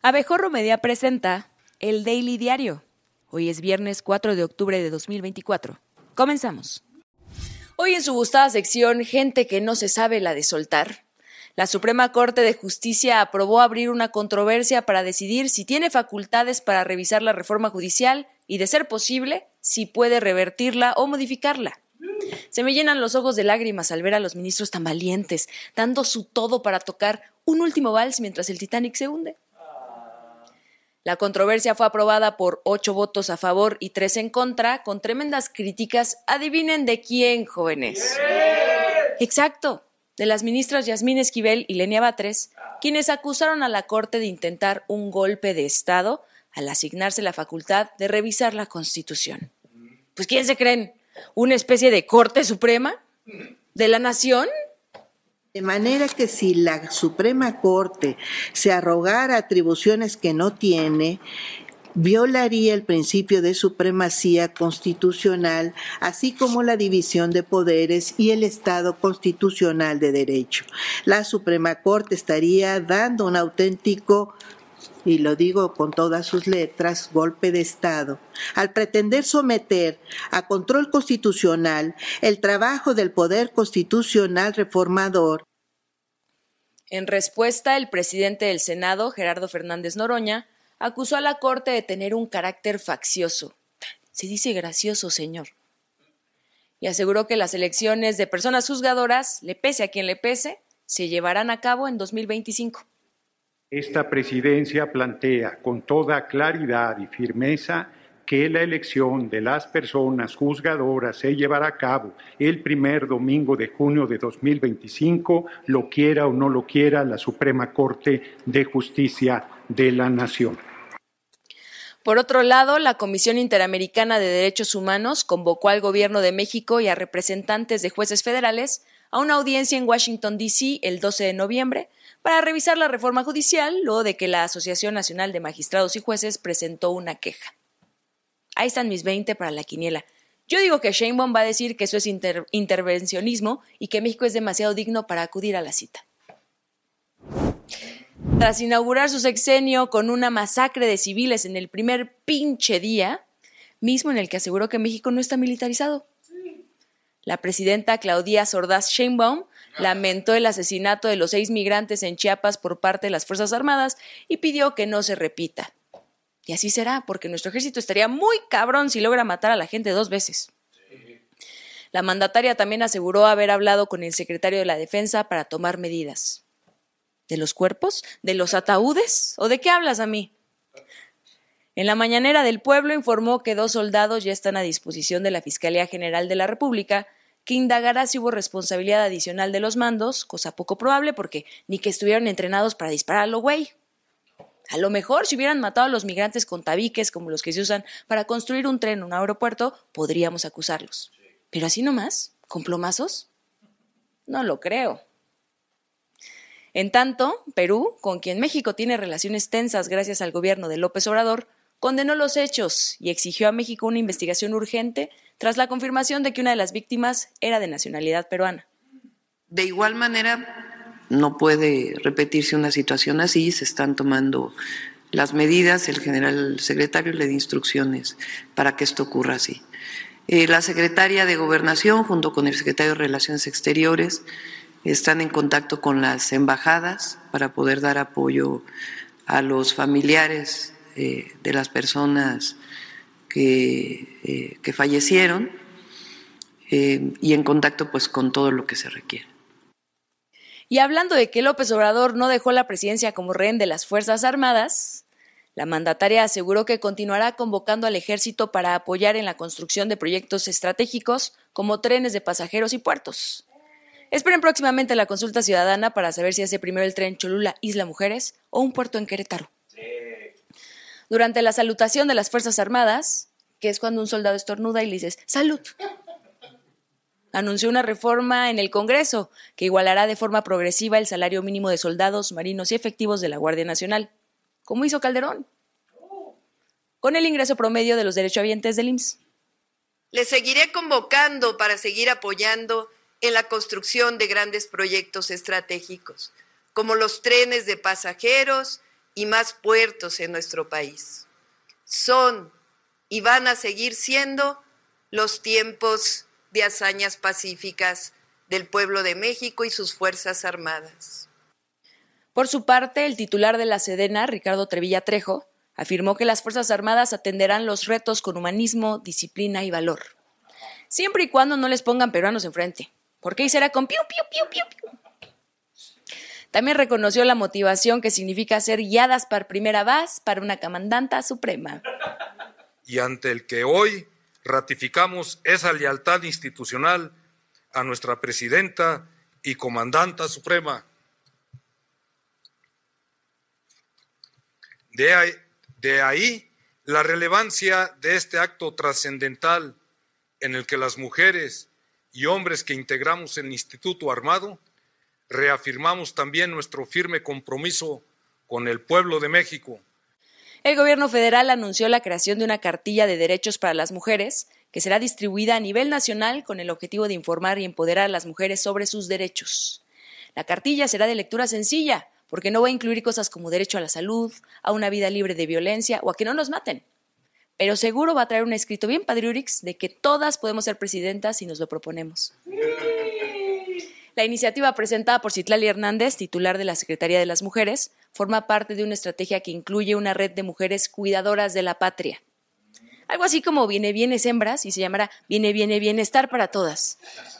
Abejorro Media presenta el Daily Diario. Hoy es viernes 4 de octubre de 2024. Comenzamos. Hoy en su gustada sección, gente que no se sabe la de soltar, la Suprema Corte de Justicia aprobó abrir una controversia para decidir si tiene facultades para revisar la reforma judicial y, de ser posible, si puede revertirla o modificarla. Se me llenan los ojos de lágrimas al ver a los ministros tan valientes, dando su todo para tocar un último vals mientras el Titanic se hunde. La controversia fue aprobada por 8 votos a favor y 3 en contra, con tremendas críticas. ¿Adivinen de quién, jóvenes? Exacto, de las ministras Yasmín Esquivel y Lenia Batres, quienes acusaron a la Corte de intentar un golpe de Estado al asignarse la facultad de revisar la Constitución. Pues, ¿quién se creen? ¿Una especie de Corte Suprema? ¿De la Nación? De manera que si la Suprema Corte se arrogara atribuciones que no tiene, violaría el principio de supremacía constitucional, así como la división de poderes y el Estado constitucional de derecho. La Suprema Corte estaría dando un auténtico, y lo digo con todas sus letras, golpe de Estado, al pretender someter a control constitucional el trabajo del Poder Constitucional reformador. En respuesta, el presidente del Senado, Gerardo Fernández Noroña, acusó a la Corte de tener un carácter faccioso. Se dice gracioso, señor. Y aseguró que las elecciones de personas juzgadoras, le pese a quien le pese, se llevarán a cabo en 2025. Esta presidencia plantea con toda claridad y firmeza que la elección de las personas juzgadoras se llevará a cabo el primer domingo de junio de 2025, lo quiera o no lo quiera la Suprema Corte de Justicia de la Nación. Por otro lado, la Comisión Interamericana de Derechos Humanos convocó al Gobierno de México y a representantes de jueces federales a una audiencia en Washington, D.C. el 12 de noviembre para revisar la reforma judicial, luego de que la Asociación Nacional de Magistrados y Jueces presentó una queja. Ahí están mis 20 para la quiniela. Yo digo que Sheinbaum va a decir que eso es intervencionismo y que México es demasiado digno para acudir a la cita. Tras inaugurar su sexenio con una masacre de civiles en el primer pinche día, mismo en el que aseguró que México no está militarizado, la presidenta Claudia Ordaz Sheinbaum lamentó el asesinato de los 6 migrantes en Chiapas por parte de las Fuerzas Armadas y pidió que no se repita. Y así será, porque nuestro ejército estaría muy cabrón si logra matar a la gente 2 veces. La mandataria también aseguró haber hablado con el secretario de la Defensa para tomar medidas. ¿De los cuerpos? ¿De los ataúdes? ¿O de qué hablas a mí? En la mañanera del pueblo informó que 2 soldados ya están a disposición de la Fiscalía General de la República, que indagará si hubo responsabilidad adicional de los mandos, cosa poco probable porque ni que estuvieron entrenados para disparar a lo güey. A lo mejor, si hubieran matado a los migrantes con tabiques como los que se usan para construir un tren o un aeropuerto, podríamos acusarlos. Pero así nomás, ¿con plomazos? No lo creo. En tanto, Perú, con quien México tiene relaciones tensas gracias al gobierno de López Obrador, condenó los hechos y exigió a México una investigación urgente tras la confirmación de que una de las víctimas era de nacionalidad peruana. De igual manera, no puede repetirse una situación así, se están tomando las medidas, el general secretario le da instrucciones para que esto ocurra así. La secretaria de Gobernación, junto con el secretario de Relaciones Exteriores, están en contacto con las embajadas para poder dar apoyo a los familiares de las personas que fallecieron y en contacto pues con todo lo que se requiere. Y hablando de que López Obrador no dejó la presidencia como rehén de las Fuerzas Armadas, la mandataria aseguró que continuará convocando al ejército para apoyar en la construcción de proyectos estratégicos como trenes de pasajeros y puertos. Esperen próximamente la consulta ciudadana para saber si hace primero el tren Cholula-Isla Mujeres o un puerto en Querétaro. Durante la salutación de las Fuerzas Armadas, que es cuando un soldado estornuda y le dices ¡salud!, anunció una reforma en el Congreso que igualará de forma progresiva el salario mínimo de soldados, marinos y efectivos de la Guardia Nacional, como hizo Calderón, con el ingreso promedio de los derechohabientes del IMSS. Le seguiré convocando para seguir apoyando en la construcción de grandes proyectos estratégicos, como los trenes de pasajeros y más puertos en nuestro país. Son y van a seguir siendo los tiempos de hazañas pacíficas del pueblo de México y sus Fuerzas Armadas. Por su parte, el titular de la Sedena, Ricardo Trevilla Trejo, afirmó que las Fuerzas Armadas atenderán los retos con humanismo, disciplina y valor, siempre y cuando no les pongan peruanos enfrente, porque ahí será con piu, piu, piu, piu, piu. También reconoció la motivación que significa ser guiadas por primera vez para una comandanta suprema. Y ante el que hoy ratificamos esa lealtad institucional a nuestra presidenta y comandanta suprema. De ahí la relevancia de este acto trascendental en el que las mujeres y hombres que integramos el Instituto Armado reafirmamos también nuestro firme compromiso con el pueblo de México. El gobierno federal anunció la creación de una cartilla de derechos para las mujeres que será distribuida a nivel nacional con el objetivo de informar y empoderar a las mujeres sobre sus derechos. La cartilla será de lectura sencilla, porque no va a incluir cosas como derecho a la salud, a una vida libre de violencia o a que no nos maten. Pero seguro va a traer un escrito bien padriurix de que todas podemos ser presidentas si nos lo proponemos. La iniciativa presentada por Citlali Hernández, titular de la Secretaría de las Mujeres, forma parte de una estrategia que incluye una red de mujeres cuidadoras de la patria. Algo así como Viene Bienes Hembras y se llamará Viene Bienestar para Todas.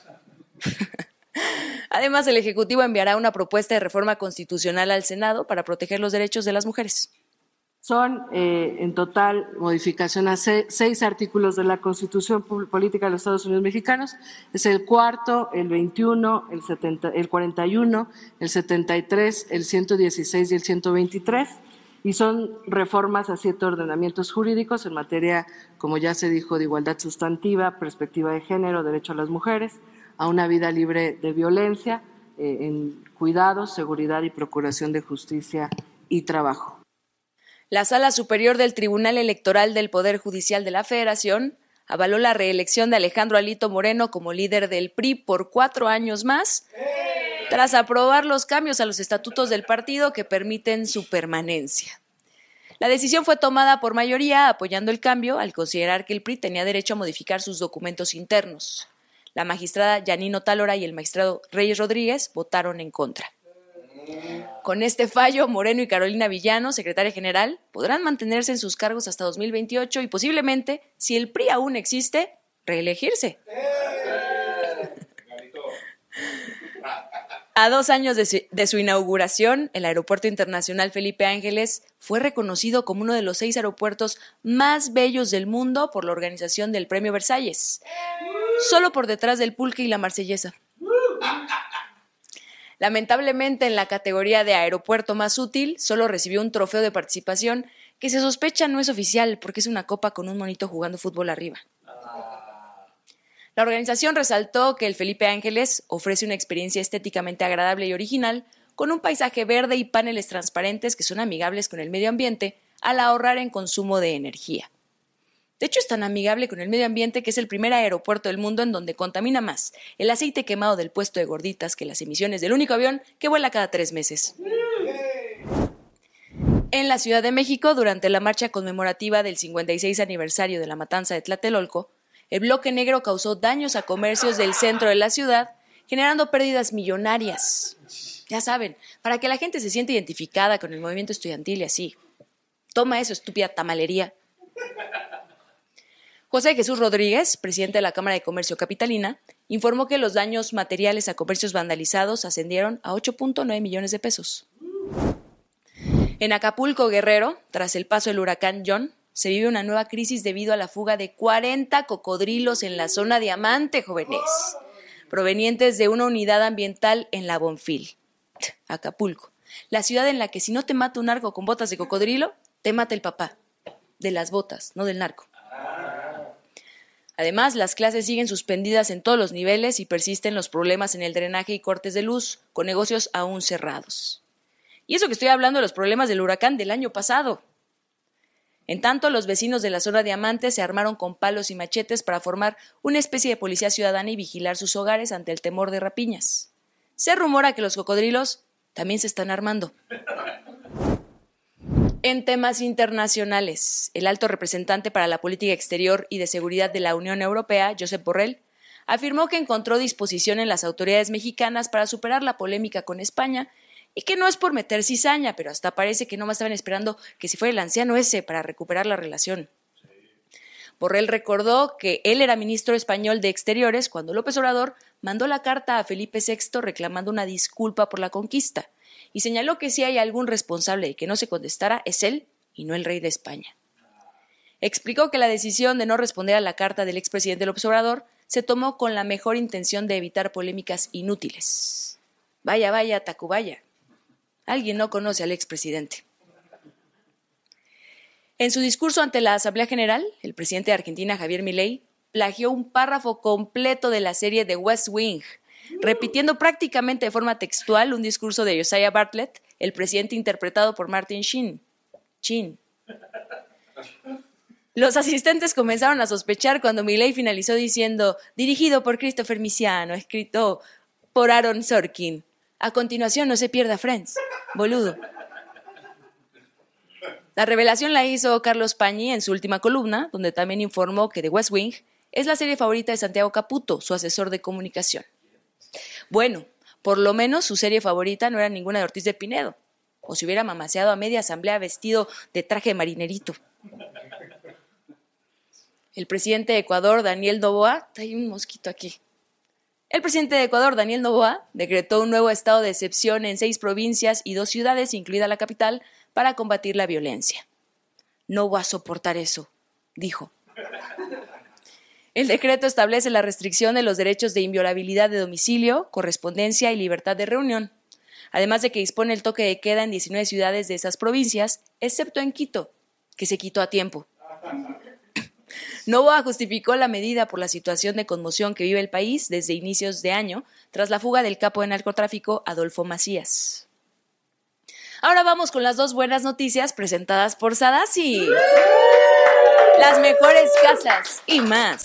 Además, el Ejecutivo enviará una propuesta de reforma constitucional al Senado para proteger los derechos de las mujeres. Son en total modificación a 6 artículos de la Constitución Política de los Estados Unidos Mexicanos. Es el 4, el 21, el 41, el 73, el 116 y el 123. Y son reformas a 7 ordenamientos jurídicos en materia, como ya se dijo, de igualdad sustantiva, perspectiva de género, derecho a las mujeres, a una vida libre de violencia, en cuidados, seguridad y procuración de justicia y trabajo. La Sala Superior del Tribunal Electoral del Poder Judicial de la Federación avaló la reelección de Alejandro Alito Moreno como líder del PRI por 4 años más, tras aprobar los cambios a los estatutos del partido que permiten su permanencia. La decisión fue tomada por mayoría apoyando el cambio al considerar que el PRI tenía derecho a modificar sus documentos internos. La magistrada Yanino Tálora y el magistrado Reyes Rodríguez votaron en contra. Con este fallo, Moreno y Carolina Villano, secretaria general, podrán mantenerse en sus cargos hasta 2028 y posiblemente, si el PRI aún existe, reelegirse. A 2 años de su inauguración, el Aeropuerto Internacional Felipe Ángeles fue reconocido como uno de los 6 aeropuertos más bellos del mundo por la organización del Premio Versalles, solo por detrás del Pulque y la Marsellesa. Lamentablemente, en la categoría de aeropuerto más útil, solo recibió un trofeo de participación que se sospecha no es oficial porque es una copa con un monito jugando fútbol arriba. La organización resaltó que el Felipe Ángeles ofrece una experiencia estéticamente agradable y original, con un paisaje verde y paneles transparentes que son amigables con el medio ambiente al ahorrar en consumo de energía. De hecho, es tan amigable con el medio ambiente que es el primer aeropuerto del mundo en donde contamina más el aceite quemado del puesto de gorditas que las emisiones del único avión que vuela cada 3 meses. En la Ciudad de México, durante la marcha conmemorativa del 56 aniversario de la matanza de Tlatelolco, el bloque negro causó daños a comercios del centro de la ciudad, generando pérdidas millonarias. Ya saben, para que la gente se sienta identificada con el movimiento estudiantil y así. Toma eso, estúpida tamalería. José Jesús Rodríguez, presidente de la Cámara de Comercio Capitalina, informó que los daños materiales a comercios vandalizados ascendieron a 8.9 millones de pesos. En Acapulco, Guerrero, tras el paso del huracán John, se vive una nueva crisis debido a la fuga de 40 cocodrilos en la zona Diamante, jóvenes, provenientes de una unidad ambiental en La Bonfil, Acapulco, la ciudad en la que si no te mata un narco con botas de cocodrilo, te mata el papá, de las botas, no del narco. Además, las clases siguen suspendidas en todos los niveles y persisten los problemas en el drenaje y cortes de luz, con negocios aún cerrados. Y eso que estoy hablando de los problemas del huracán del año pasado. En tanto, los vecinos de la zona Diamante se armaron con palos y machetes para formar una especie de policía ciudadana y vigilar sus hogares ante el temor de rapiñas. Se rumora que los cocodrilos también se están armando. En temas internacionales, el alto representante para la política exterior y de seguridad de la Unión Europea, Josep Borrell, afirmó que encontró disposición en las autoridades mexicanas para superar la polémica con España y que no es por meter cizaña, pero hasta parece que no más estaban esperando que si fuera el anciano ese para recuperar la relación. Borrell recordó que él era ministro español de Exteriores cuando López Obrador mandó la carta a Felipe VI reclamando una disculpa por la conquista y señaló que si hay algún responsable de que no se contestara es él y no el rey de España. Explicó que la decisión de no responder a la carta del expresidente López Obrador se tomó con la mejor intención de evitar polémicas inútiles. Vaya, vaya, Tacubaya. Alguien no conoce al expresidente. En su discurso ante la Asamblea General, el presidente de Argentina, Javier Milei, plagió un párrafo completo de la serie The West Wing, repitiendo prácticamente de forma textual un discurso de Josiah Bartlet, el presidente interpretado por Martin Sheen. Los asistentes comenzaron a sospechar cuando Milei finalizó diciendo, dirigido por Christopher Misiano, escrito por Aaron Sorkin. A continuación, no se pierda Friends, boludo. La revelación la hizo Carlos Pañi en su última columna, donde también informó que The West Wing es la serie favorita de Santiago Caputo, su asesor de comunicación. Bueno, por lo menos su serie favorita no era ninguna de Ortiz de Pinedo, o si hubiera mamaseado a media asamblea vestido de traje de marinerito. El presidente de Ecuador, Daniel Noboa, hay un mosquito aquí. El presidente de Ecuador, Daniel Noboa, decretó un nuevo estado de excepción en 6 provincias y 2 ciudades, incluida la capital, para combatir la violencia. No voy a soportar eso, dijo. El decreto establece la restricción de los derechos de inviolabilidad de domicilio, correspondencia y libertad de reunión, además de que dispone el toque de queda en 19 ciudades de esas provincias, excepto en Quito, que se quitó a tiempo. Noboa justificó la medida por la situación de conmoción que vive el país desde inicios de año, tras la fuga del capo de narcotráfico Adolfo Macías. Ahora vamos con las 2 buenas noticias presentadas por Sadasi. Las mejores casas y más.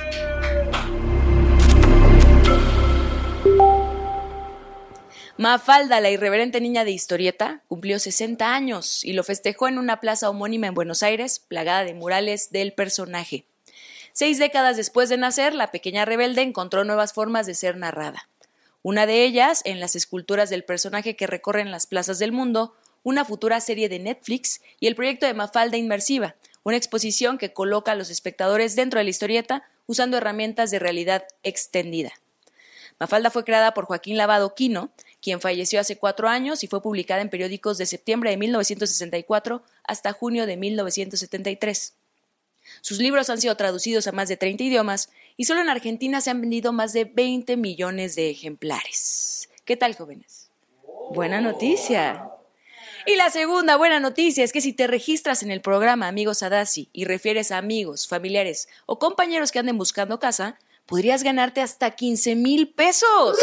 Mafalda, la irreverente niña de historieta, cumplió 60 años y lo festejó en una plaza homónima en Buenos Aires, plagada de murales del personaje. 6 décadas después de nacer, la pequeña rebelde encontró nuevas formas de ser narrada. Una de ellas en las esculturas del personaje que recorren las plazas del mundo, una futura serie de Netflix y el proyecto de Mafalda Inmersiva, una exposición que coloca a los espectadores dentro de la historieta usando herramientas de realidad extendida. Mafalda fue creada por Joaquín Lavado Quino, quien falleció hace 4 años y fue publicada en periódicos de septiembre de 1964 hasta junio de 1973. Sus libros han sido traducidos a más de 30 idiomas y solo en Argentina se han vendido más de 20 millones de ejemplares. ¿Qué tal, jóvenes? Buena noticia. Y la segunda buena noticia es que si te registras en el programa Amigos Sadasi y refieres a amigos, familiares o compañeros que anden buscando casa, podrías ganarte hasta 15,000 pesos.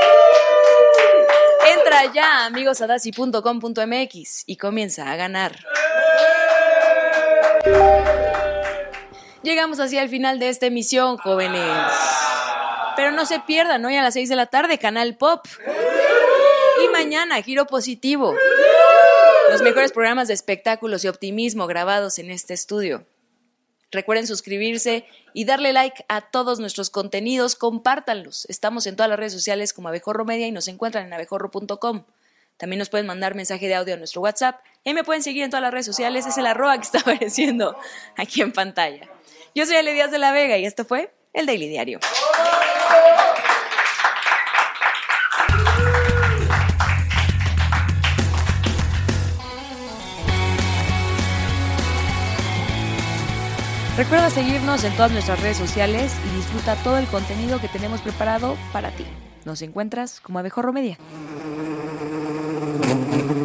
Entra ya a amigosadasi.com.mx y comienza a ganar. Llegamos así al final de esta emisión, jóvenes. Pero no se pierdan, hoy a las 6 de la tarde, Canal Pop. Y mañana, Giro Positivo. Los mejores programas de espectáculos y optimismo grabados en este estudio. Recuerden suscribirse y darle like a todos nuestros contenidos, compártanlos. Estamos en todas las redes sociales como Abejorro Media y nos encuentran en abejorro.com. También nos pueden mandar mensaje de audio a nuestro WhatsApp y me pueden seguir en todas las redes sociales, es el @ que está apareciendo aquí en pantalla. Yo soy Ale Díaz de la Vega y esto fue el Daily Diario. Recuerda seguirnos en todas nuestras redes sociales y disfruta todo el contenido que tenemos preparado para ti. Nos encuentras como Abejorro Media.